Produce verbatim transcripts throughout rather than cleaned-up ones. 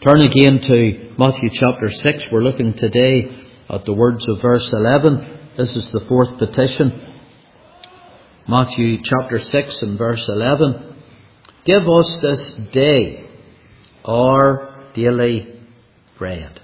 Turn again to Matthew chapter six. We're looking today at the words of verse eleven. This is the fourth petition. Matthew chapter six and verse eleven. Give us this day our daily bread.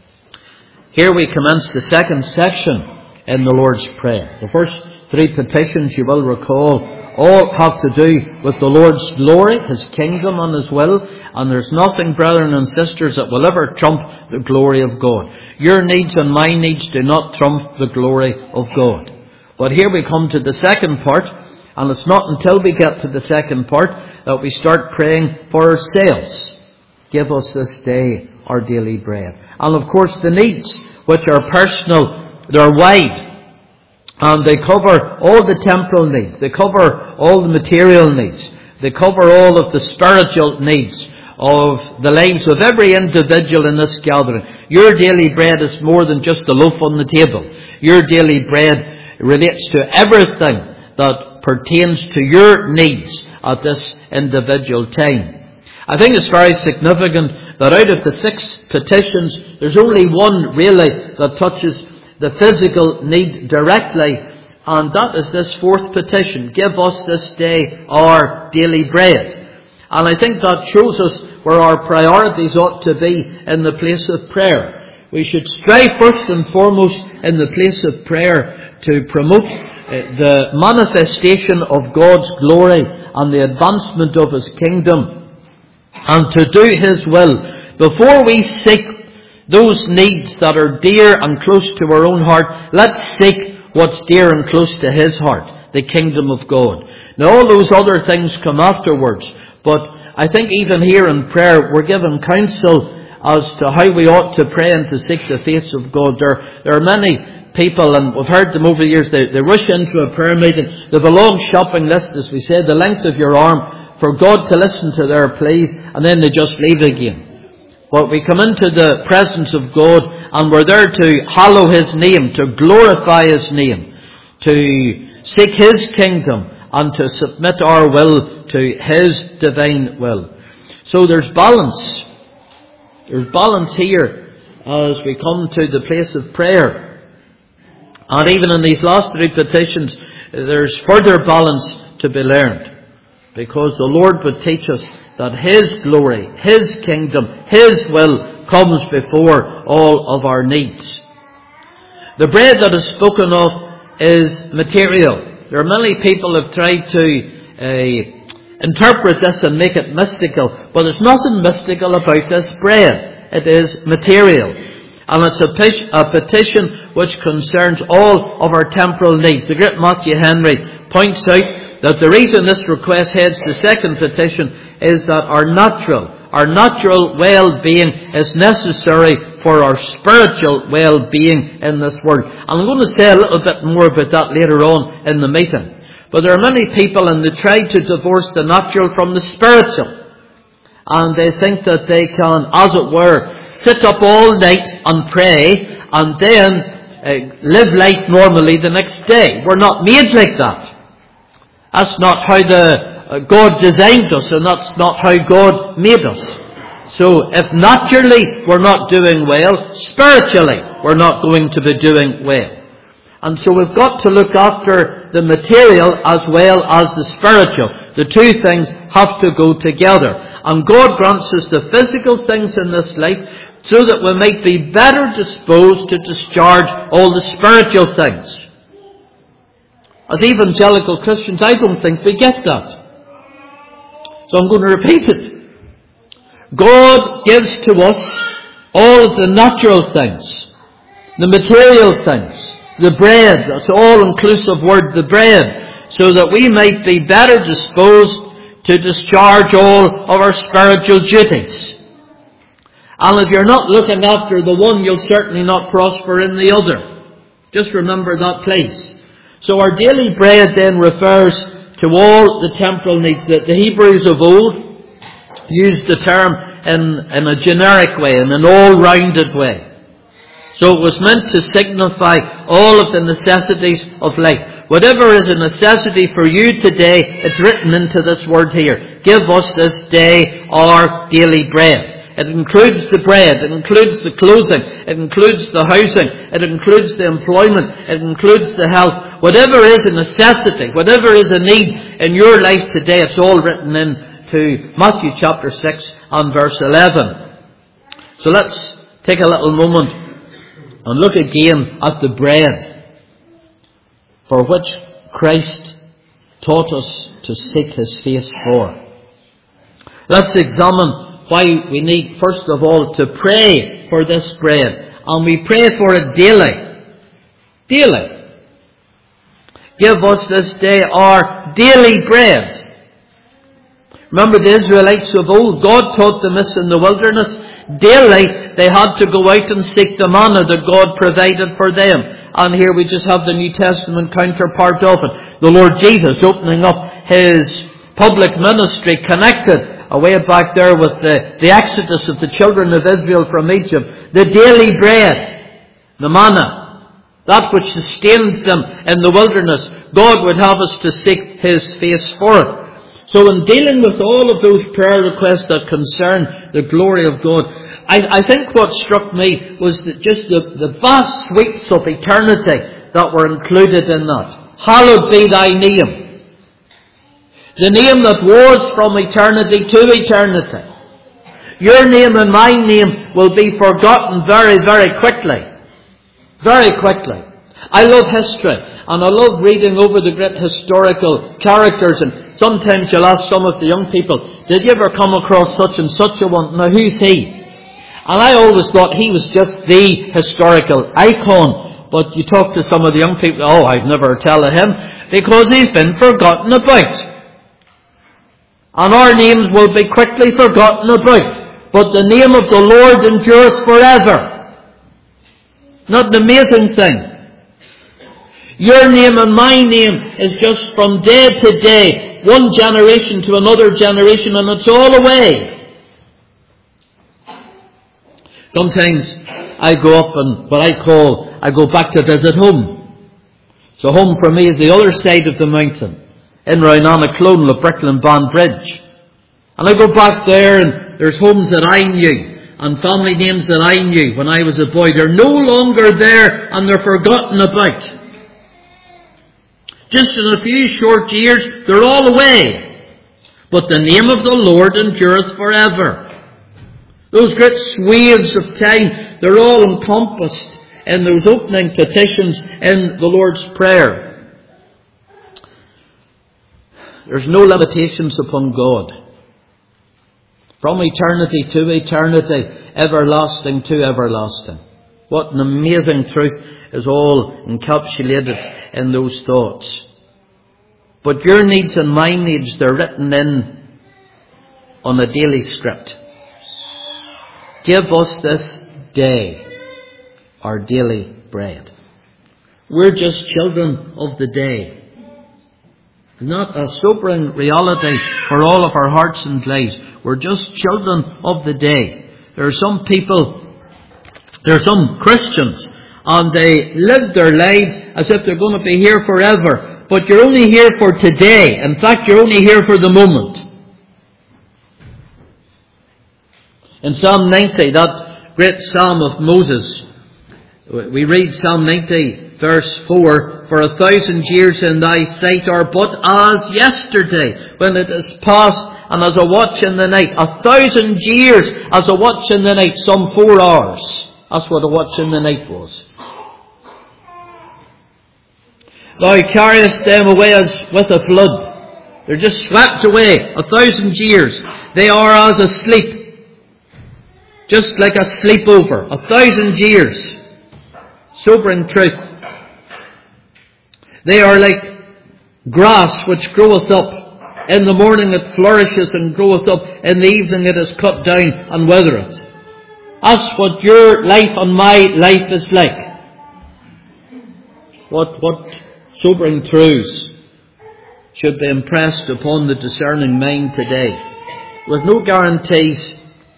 Here we commence the second section in the Lord's Prayer. The first three petitions, you will recall, all have to do with the Lord's glory, His kingdom and His will. And there's nothing, brethren and sisters, that will ever trump the glory of God. Your needs and my needs do not trump the glory of God. But here we come to the second part, and it's not until we get to the second part that we start praying for ourselves. Give us this day our daily bread. And of course the needs, which are personal, they're wide. And they cover all the temporal needs. They cover all the material needs. They cover all of the spiritual needs of the lives of every individual in this gathering. Your daily bread is more than just a loaf on the table. Your daily bread relates to everything that pertains to your needs at this individual time. I think it's very significant that out of the six petitions, there's only one really that touches the physical need directly, and that is this fourth petition. Give us this day our daily bread. And I think that shows us where our priorities ought to be in the place of prayer. We should strive first and foremost in the place of prayer to promote the manifestation of God's glory and the advancement of His kingdom, and to do His will. Before we seek those needs that are dear and close to our own heart, let's seek what's dear and close to His heart, the kingdom of God. Now all those other things come afterwards, but I think even here in prayer we're given counsel as to how we ought to pray and to seek the face of God. There, there are many people, and we've heard them over the years, they, they rush into a prayer meeting. They have a long shopping list, as we said, the length of your arm, for God to listen to their pleas, and then they just leave again. But we come into the presence of God, and we're there to hallow His name, to glorify His name, to seek His kingdom, and to submit our will to His divine will. So there's balance. There's balance here as we come to the place of prayer. And even in these last three petitions, there's further balance to be learned. Because the Lord would teach us that His glory, His kingdom, His will comes before all of our needs. The bread that is spoken of is material. There are many people who have tried to uh, interpret this and make it mystical, but there's nothing mystical about this bread. It is material. And it's a, pe- a petition which concerns all of our temporal needs. The great Matthew Henry points out that the reason this request heads to the second petition is that our natural, our natural well-being is necessary for our spiritual well-being in this world. And I'm going to say a little bit more about that later on in the meeting. But there are many people, and they try to divorce the natural from the spiritual. And they think that they can, as it were, sit up all night and pray, and then uh, live life normally the next day. We're not made like that. That's not how the uh, God designed us, and that's not how God made us. So if naturally we're not doing well, spiritually we're not going to be doing well. And so we've got to look after the material as well as the spiritual. The two things have to go together. And God grants us the physical things in this life so that we might be better disposed to discharge all the spiritual things. As evangelical Christians, I don't think we get that. So I'm going to repeat it. God gives to us all of the natural things, the material things, the bread, that's an all-inclusive word, the bread, so that we might be better disposed to discharge all of our spiritual duties. And if you're not looking after the one, you'll certainly not prosper in the other. Just remember that, please. So our daily bread then refers to all the temporal needs. The, the Hebrews of old used the term in, in a generic way, in an all-rounded way. So it was meant to signify all of the necessities of life. Whatever is a necessity for you today, it's written into this word here. Give us this day our daily bread. It includes the bread. It includes the clothing. It includes the housing. It includes the employment. It includes the health. Whatever is a necessity, whatever is a need in your life today, it's all written in to Matthew chapter six and verse eleven. So let's take a little moment and look again at the bread for which Christ taught us to seek His face for. Let's examine why we need, first of all, to pray for this bread. And we pray for it daily. Daily. Give us this day our daily bread. Remember the Israelites of old, God taught them this in the wilderness. Daily they had to go out and seek the manna that God provided for them. And here we just have the New Testament counterpart of it. The Lord Jesus opening up His public ministry, connected away back there with the, the exodus of the children of Israel from Egypt. The daily bread, the manna, that which sustains them in the wilderness. God would have us to seek His face for it. So in dealing with all of those prayer requests that concern the glory of God, I, I think what struck me was that just the, the vast sweeps of eternity that were included in that. Hallowed be thy name. The name that was from eternity to eternity. Your name and my name will be forgotten very, very quickly. Very quickly. I love history, and I love reading over the great historical characters, and sometimes you'll ask some of the young people, did you ever come across such and such a one? Now who's he? And I always thought he was just the historical icon. But you talk to some of the young people, oh, I'd never tell of him, because he's been forgotten about. And our names will be quickly forgotten about. But the name of the Lord endureth forever. Not an amazing thing? Your name and my name is just from day to day, one generation to another generation, and it's all away. Sometimes I go up and what I call, I go back to visit home. So home for me is the other side of the mountain, in Roynanaclone, Le Bricklin Bond Bridge. And I go back there and there's homes that I knew and family names that I knew when I was a boy. They're no longer there and they're forgotten about. Just in a few short years, they're all away. But the name of the Lord endureth forever. Those great swathes of time, they're all encompassed in those opening petitions in the Lord's Prayer. There's no limitations upon God. From eternity to eternity, everlasting to everlasting. What an amazing truth is all encapsulated in those thoughts. But your needs and my needs, they're written in on a daily script. Give us this day our daily bread. We're just children of the day. Not a sobering reality for all of our hearts and lives. We're just children of the day. There are some people, there are some Christians, and they live their lives as if they're going to be here forever. But you're only here for today. In fact, you're only here for the moment. In Psalm ninety, that great Psalm of Moses, we read Psalm ninety, verse four, for a thousand years in thy sight are but as yesterday, when it is past, and as a watch in the night. A thousand years as a watch in the night, some four hours. That's what a watch in the night was. Thou carriest them away as with a flood. They're just swept away. A thousand years. They are as asleep. Just like a sleepover. A thousand years. Sobering truth. They are like grass which groweth up. In the morning it flourishes and groweth up. In the evening it is cut down and withereth. That's what your life and my life is like. What, what sobering truths should be impressed upon the discerning mind today. With no guarantees.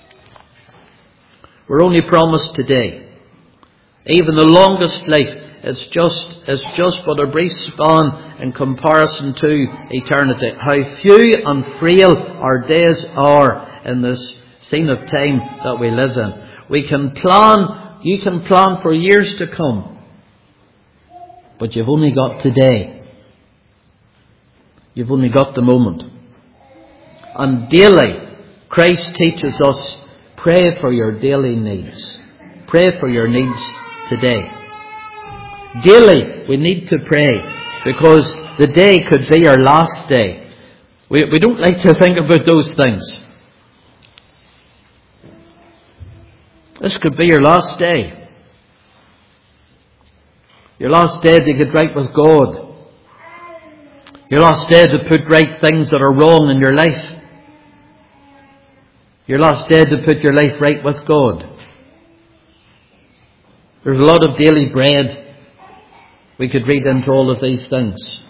We're only promised today. Even the longest life, it's just, it's just but a brief span in comparison to eternity. How few and frail our days are in this scene of time that we live in. We can plan, you can plan for years to come, but you've only got today. You've only got the moment. And daily, Christ teaches us, pray for your daily needs. Pray for your needs today. Daily, we need to pray, because the day could be our last day. We, we don't like to think about those things. This could be your last day. Your last day to get right with God. Your last day to put right things that are wrong in your life. Your last day to put your life right with God. There's a lot of daily bread. We could read into all of these things.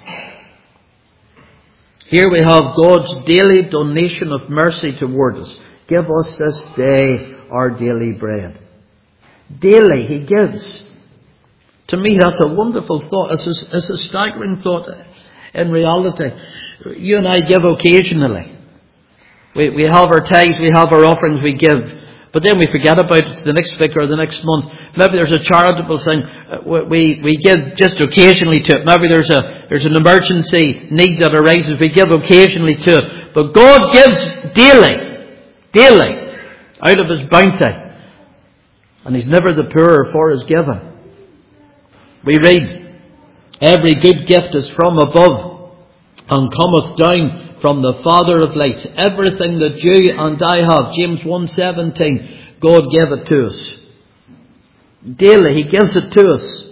Here we have God's daily donation of mercy toward us. Give us this day our daily bread. Daily He gives. To me, that's a wonderful thought. It's a, it's a staggering thought in reality. You and I give occasionally. We, we have our tithes, we have our offerings, we give. But then we forget about it the next week or the next month. Maybe there's a charitable thing. We, we give just occasionally to it. Maybe there's a, there's an emergency need that arises. We give occasionally to it. But God gives daily. Daily. Out of His bounty. And He's never the poorer for His giving. We read, every good gift is from above, and cometh down from the Father of lights. Everything that you and I have, James one seventeen, God gave it to us. Daily He gives it to us.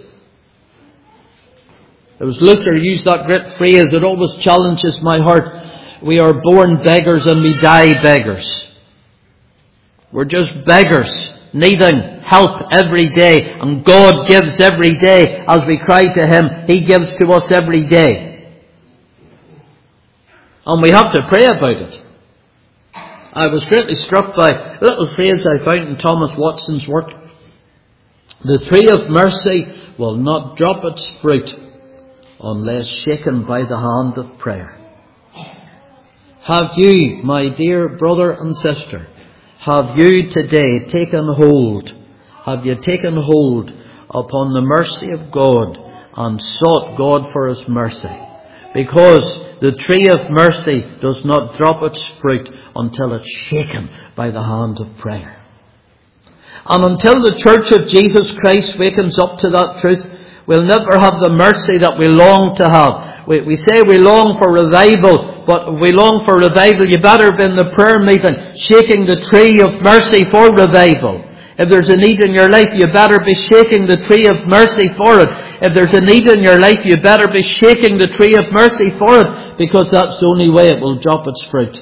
It was Luther who used that great phrase that always challenges my heart. We are born beggars and we die beggars. We're just beggars, needing help every day. And God gives every day. As we cry to Him, He gives to us every day. And we have to pray about it. I was greatly struck by a little phrase I found in Thomas Watson's work. The tree of mercy will not drop its fruit unless shaken by the hand of prayer. Have you, my dear brother and sister, have you today taken hold, have you taken hold upon the mercy of God and sought God for His mercy? Because the tree of mercy does not drop its fruit until it's shaken by the hand of prayer. And until the Church of Jesus Christ wakens up to that truth, we'll never have the mercy that we long to have. We, we say we long for revival, but if we long for revival, you better be in the prayer meeting, shaking the tree of mercy for revival. If there's a need in your life, you better be shaking the tree of mercy for it. If there's a need in your life, you better be shaking the tree of mercy for it, because that's the only way it will drop its fruit.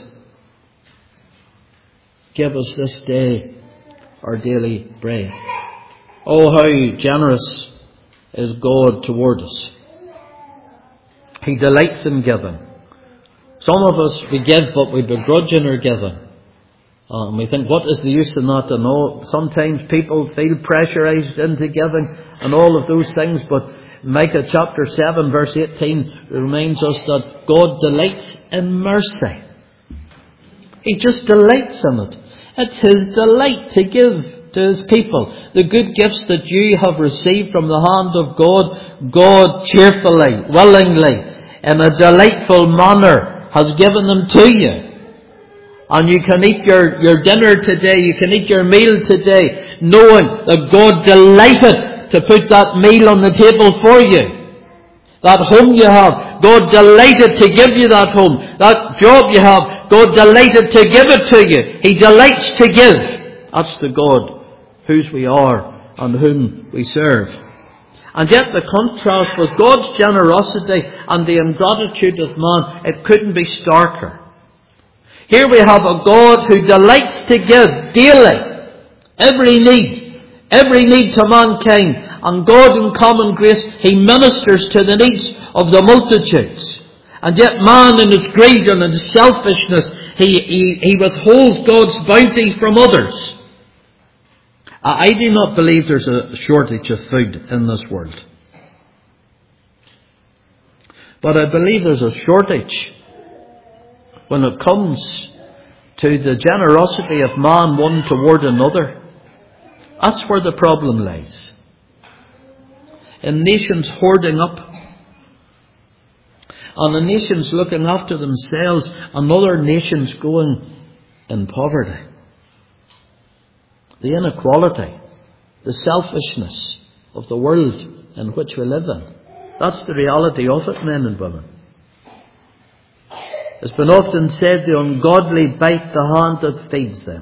Give us this day our daily bread. Oh, how generous is God toward us. He delights in giving. Some of us, we give, but we begrudge in our giving. Uh, and we think, what is the use in that? And all, sometimes people feel pressurized into giving and all of those things. But Micah chapter seven verse eighteen reminds us that God delights in mercy. He just delights in it. It's His delight to give to His people. The good gifts that you have received from the hand of God, God cheerfully, willingly, in a delightful manner has given them to you. And you can eat your, your dinner today, you can eat your meal today, knowing that God delighted to put that meal on the table for you. That home you have, God delighted to give you that home. That job you have, God delighted to give it to you. He delights to give. That's the God whose we are and whom we serve. And yet the contrast with God's generosity and the ingratitude of man, it couldn't be starker. Here we have a God who delights to give daily, every need, every need to mankind. And God in common grace, He ministers to the needs of the multitudes. And yet man in his greed and in his selfishness, he, he, he withholds God's bounty from others. I do not believe there's a shortage of food in this world. But I believe there's a shortage when it comes to the generosity of man one toward another. That's where the problem lies. In nations hoarding up, and the nations looking after themselves, and other nations going in poverty. The inequality, the selfishness of the world in which we live in. That's the reality of it, men and women. It's been often said, the ungodly bite the hand that feeds them.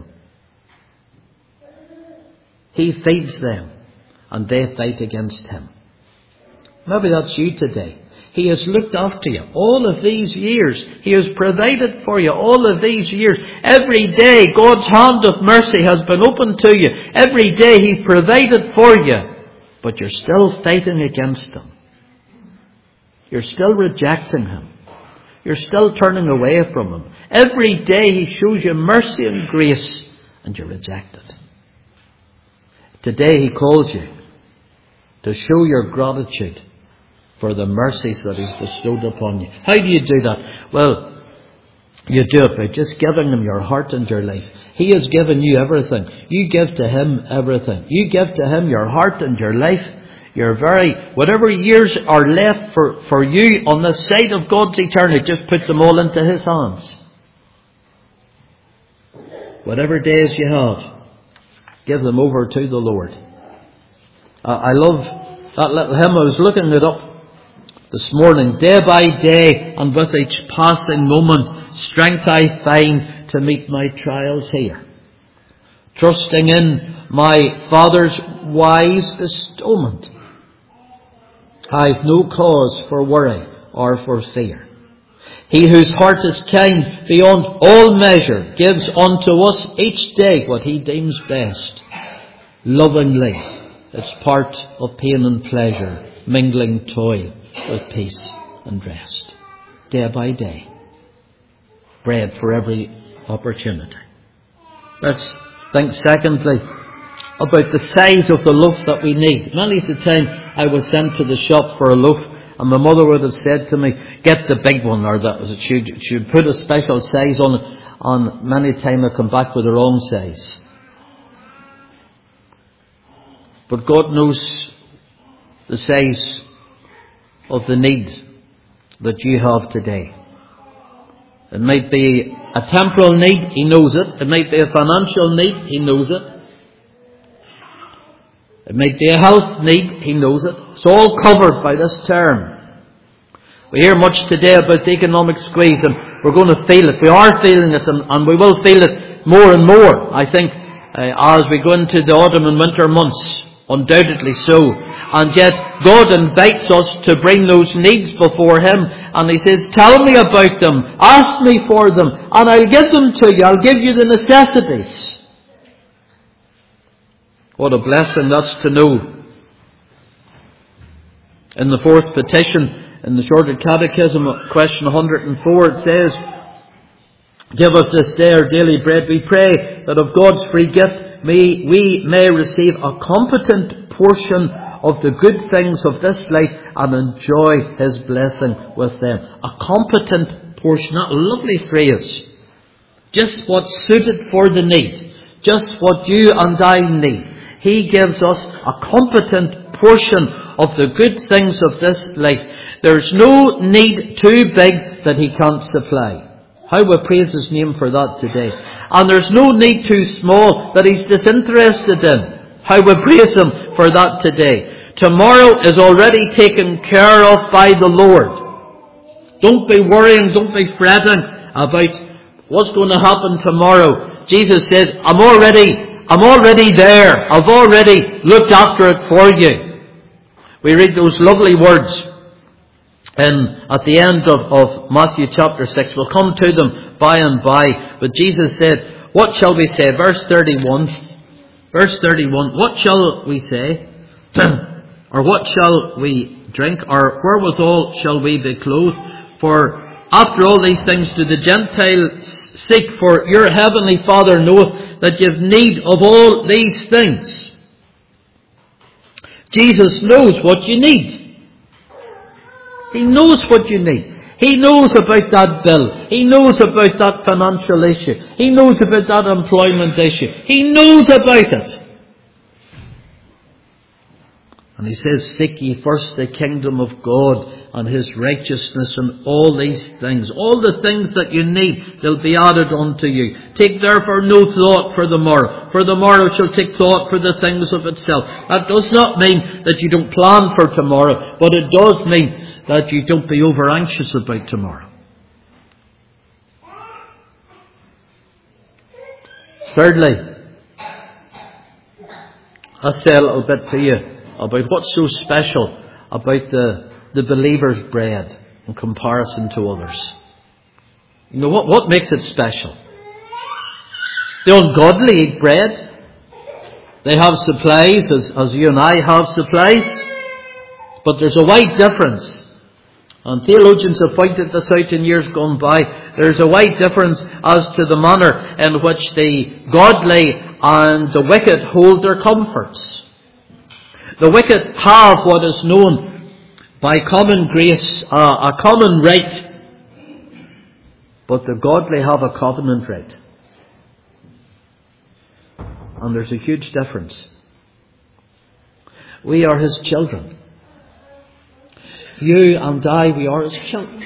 He feeds them, and they fight against him. Maybe that's you today. He has looked after you all of these years. He has provided for you all of these years. Every day God's hand of mercy has been open to you. Every day He provided for you. But you're still fighting against Him. You're still rejecting Him. You're still turning away from Him. Every day He shows you mercy and grace, and you reject it. Today He calls you to show your gratitude for the mercies that He's bestowed upon you. How do you do that? Well, you do it by just giving Him your heart and your life. He has given you everything. You give to Him everything. You give to Him your heart and your life. Your very, whatever years are left for, for you on this side of God's eternity, just put them all into His hands. Whatever days you have, give them over to the Lord. Uh, I love that little hymn. I was looking it up this morning. Day by day and with each passing moment, strength I find to meet my trials here. Trusting in my Father's wise bestowment, I've no cause for worry or for fear. He whose heart is kind beyond all measure gives unto us each day what He deems best. Lovingly, it's part of pain and pleasure, mingling toil with peace and rest. Day by day. Bread for every opportunity. Let's think secondly about the size of the loaf that we need. Many a time I was sent to the shop for a loaf, and my mother would have said to me, get the big one, or that she'd, she'd put a special size on it, and many a time I come back with the wrong size. But God knows the size of the need that you have today. It might be a temporal need, He knows it. It might be a financial need, He knows it. It might be a health need, He knows it. It's all covered by this term. We hear much today about the economic squeeze, and we're going to feel it. We are feeling it, and, and we will feel it more and more, I think, uh, as we go into the autumn and winter months. Undoubtedly so. And yet God invites us to bring those needs before Him, and He says, tell me about them, ask me for them, and I'll give them to you. I'll give you the necessities. What a blessing that's to know. In the fourth petition, in the Shorter Catechism, question one hundred four, it says, give us this day our daily bread. We pray that of God's free gift may, we may receive a competent portion of the good things of this life and enjoy His blessing with them. A competent portion. That lovely phrase. Just what's suited for the need. Just what you and I need. He gives us a competent portion of the good things of this life. There's no need too big that He can't supply. How we praise His name for that today. And there's no need too small that He's disinterested in. How we praise Him for that today. Tomorrow is already taken care of by the Lord. Don't be worrying, don't be fretting about what's going to happen tomorrow. Jesus said, I'm already I'm already there. I've already looked after it for you. We read those lovely words in, at the end of, of Matthew chapter six. We'll come to them by and by. But Jesus said, what shall we say? Verse thirty-one. Verse thirty-one. What shall we say? Or what shall we drink? Or wherewithal shall we be clothed? For after all these things do the Gentiles seek, for your heavenly Father knoweth that you have need of all these things. Jesus knows what you need. He knows what you need. He knows about that bill. He knows about that financial issue. He knows about that employment issue. He knows about it. And he says, seek ye first the kingdom of God and his righteousness, and all these things, all the things that you need, they'll be added unto you. Take therefore no thought for the morrow, for the morrow shall take thought for the things of itself. That does not mean that you don't plan for tomorrow, but it does mean that you don't be over anxious about tomorrow. Thirdly, I'll say a little bit to you about what's so special about the, the believer's bread in comparison to others. You know, what, what makes it special? The ungodly eat bread. They have supplies, as, as you and I have supplies. But there's a wide difference. And theologians have pointed this out in years gone by. There's a wide difference as to the manner in which the godly and the wicked hold their comforts. The wicked have what is known by common grace, uh, a common right, but the godly have a covenant right. And there's a huge difference. We are his children. You and I, we are his children.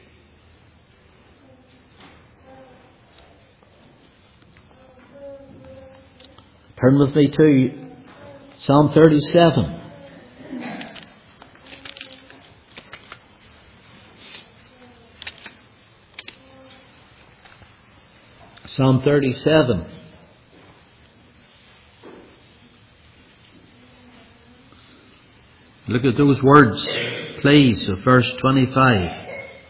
Turn with me to Psalm thirty-seven. Psalm thirty-seven. Look at those words, please, of verse twenty-five.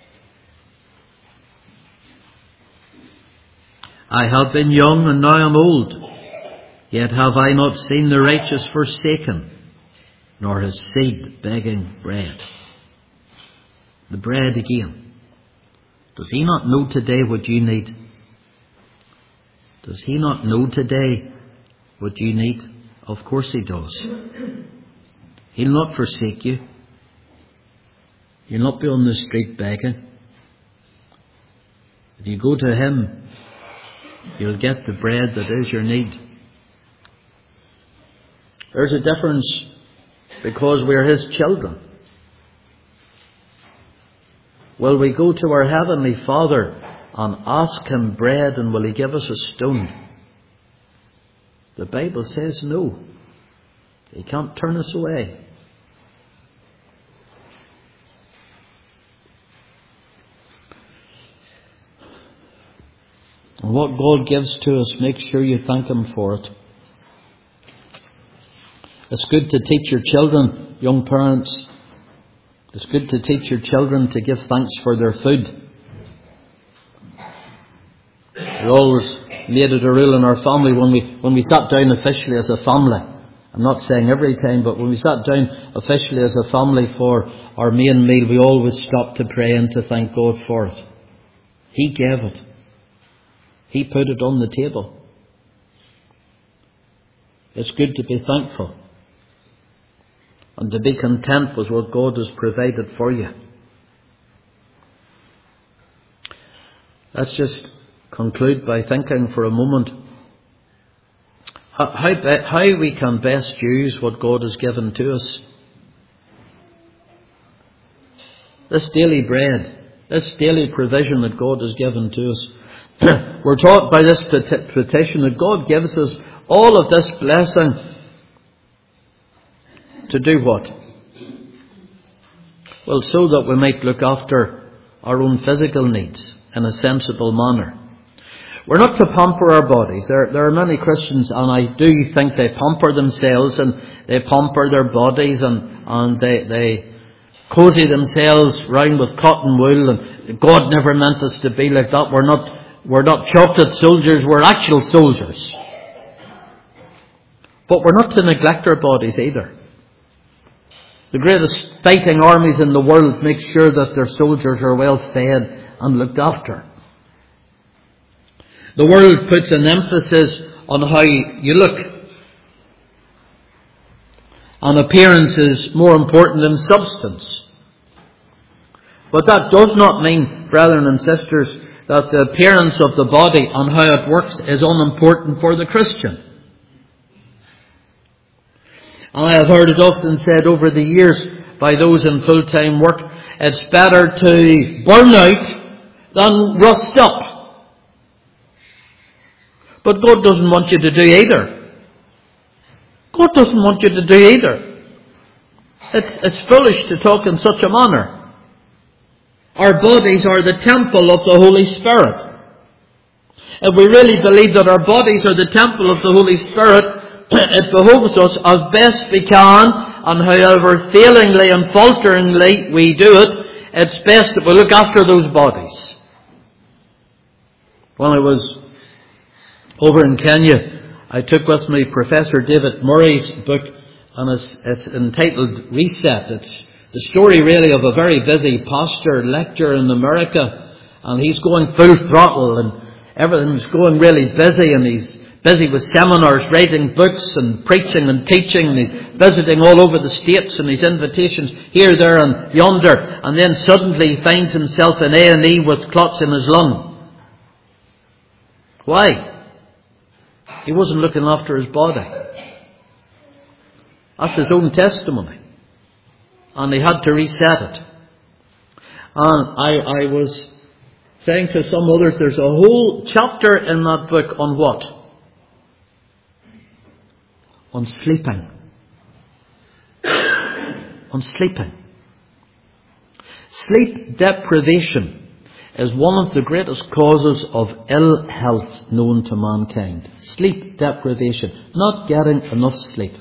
I have been young and now am old, yet have I not seen the righteous forsaken, nor his seed begging bread. The bread again. Does he not know today what you need? Does he not know today what you need? Of course he does. He'll not forsake you. You'll not be on the street begging. If you go to him, you'll get the bread that is your need. There's a difference because we're his children. Will we go to our Heavenly Father and ask him bread, and will he give us a stone? The Bible says no. He can't turn us away. And what God gives to us, make sure you thank him for it. It's good to teach your children, young parents. It's good to teach your children to give thanks for their food. We always made it a rule in our family when we when we sat down officially as a family. I'm not saying every time, but when we sat down officially as a family for our main meal, we always stopped to pray and to thank God for it. He gave it. He put it on the table. It's good to be thankful and to be content with what God has provided for you. Let's just conclude by thinking for a moment how, how, how we can best use what God has given to us. This daily bread, this daily provision that God has given to us. We're taught by this petition that God gives us all of this blessing to do what? Well, so that we might look after our own physical needs in a sensible manner. We're not to pamper our bodies. There, there are many Christians, and I do think they pamper themselves and they pamper their bodies and, and they, they cozy themselves round with cotton wool, and God never meant us to be like that. We're not We're not chocolate soldiers, we're actual soldiers. But we're not to neglect our bodies either. The greatest fighting armies in the world make sure that their soldiers are well fed and looked after. The world puts an emphasis on how you look. And appearance is more important than substance. But that does not mean, brethren and sisters, that the appearance of the body and how it works is unimportant for the Christian. And I have heard it often said over the years by those in full-time work, it's better to burn out than rust up. But God doesn't want you to do either. God doesn't want you to do either. It's, it's foolish to talk in such a manner. Our bodies are the temple of the Holy Spirit. If we really believe that our bodies are the temple of the Holy Spirit, it behoves us as best we can, and however failingly and falteringly we do it, it's best that we look after those bodies. When I was over in Kenya, I took with me Professor David Murray's book, and it's, it's entitled Reset. It's the story really of a very busy pastor lecturer in America, and he's going full throttle and everything's going really busy, and he's busy with seminars, writing books and preaching and teaching, and he's visiting all over the States, and his invitations here, there and yonder, and then suddenly he finds himself in A and E with clots in his lung. Why? He wasn't looking after his body. That's his own testimony. And he had to reset it. And I, I was saying to some others, there's a whole chapter in that book on what? On sleeping. On sleeping. Sleep deprivation is one of the greatest causes of ill health known to mankind. Sleep deprivation. Not getting enough sleep.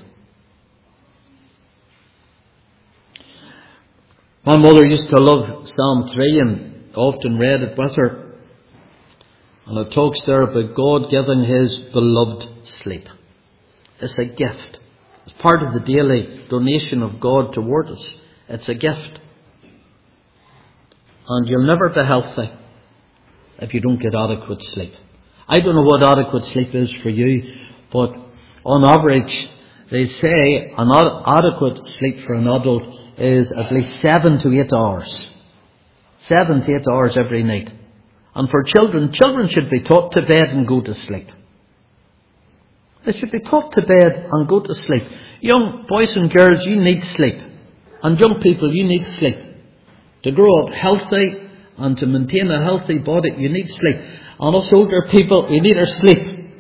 My mother used to love Psalm three and often read it with her. And it talks there about God giving His beloved sleep. It's a gift. It's part of the daily donation of God toward us. It's a gift. And you'll never be healthy if you don't get adequate sleep. I don't know what adequate sleep is for you, but on average, they say an ad- adequate sleep for an adult is at least seven to eight hours. Seven to eight hours every night. And for children, children should be taught to bed and go to sleep. They should be taught to bed and go to sleep. Young boys and girls, you need sleep. And young people, you need sleep. To grow up healthy and to maintain a healthy body, you need sleep. And us older people, you need our sleep.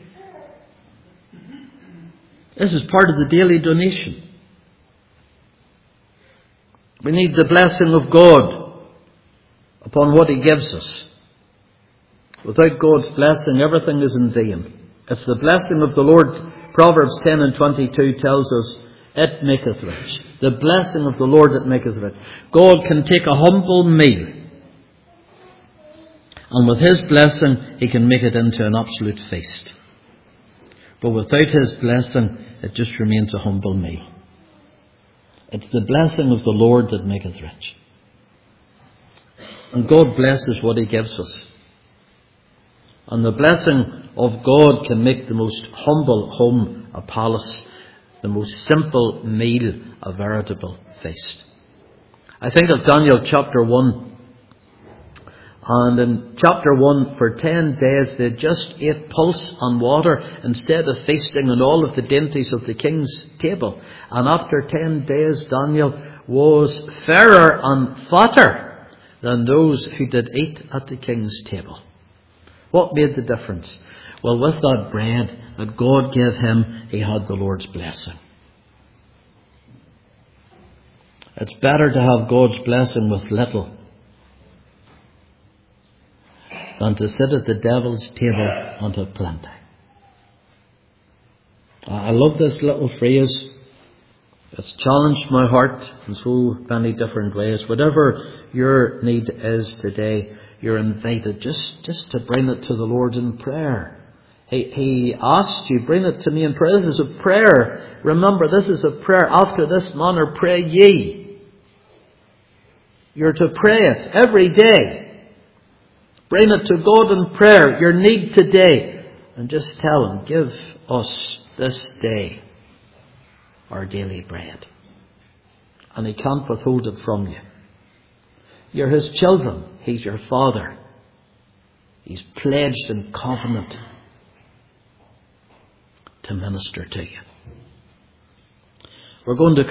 This is part of the daily donation. We need the blessing of God upon what He gives us. Without God's blessing, everything is in vain. It's the blessing of the Lord. Proverbs ten and twenty-two tells us, it maketh rich. The blessing of the Lord that maketh rich. God can take a humble meal, and with His blessing, He can make it into an absolute feast. But without His blessing, it just remains a humble meal. It's the blessing of the Lord that maketh rich. And God blesses what He gives us. And the blessing of God can make the most humble home a palace, the most simple meal a veritable feast. I think of Daniel chapter one. And in chapter one, for ten days, they just ate pulse and water instead of feasting on all of the dainties of the king's table. And after ten days, Daniel was fairer and fatter than those who did eat at the king's table. What made the difference? Well, with that bread that God gave him, he had the Lord's blessing. It's better to have God's blessing with little than to sit at the devil's table and have plenty. I love this little phrase. It's challenged my heart in so many different ways. Whatever your need is today, you're invited just, just to bring it to the Lord in prayer. He, he asked you, bring it to me in prayer. This is a prayer. Remember, this is a prayer. After this manner, pray ye. You're to pray it every day. Bring it to God in prayer, your need today. And just tell Him, give us this day our daily bread. And He can't withhold it from you. You're His children. He's your Father. He's pledged in covenant to minister to you. We're going to